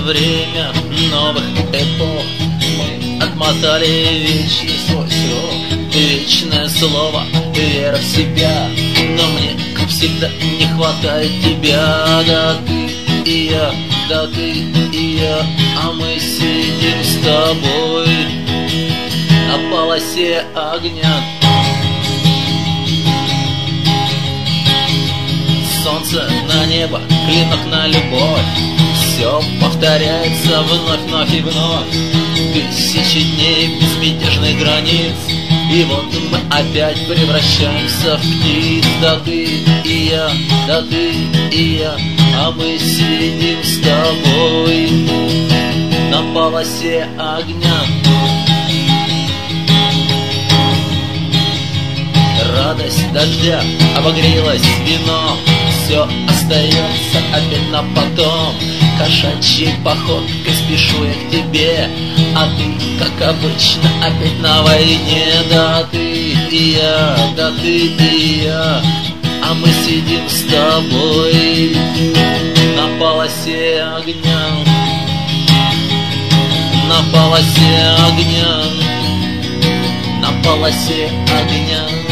время новых эпох. Мы отмотали вечный свой срок, вечное слово, вера в себя. Но мне, как всегда, не хватает тебя. Да ты и я, да ты и я, а мы сидим с тобой на полосе огня. Солнце на небо, клинок на любовь. Все повторяется вновь и вновь. Тысячи дней безмятежных границ, и вот мы опять превращаемся в птиц. Да ты и я, да ты и я, а мы сидим с тобой на полосе огня. Радость дождя обогрелась вино, все остается опять на потом. Кошачьей походкой спешу я к тебе, а ты, как обычно, опять на войне. Да ты и я, да ты и я, а мы сидим с тобой на полосе огня. На полосе огня, на полосе огня.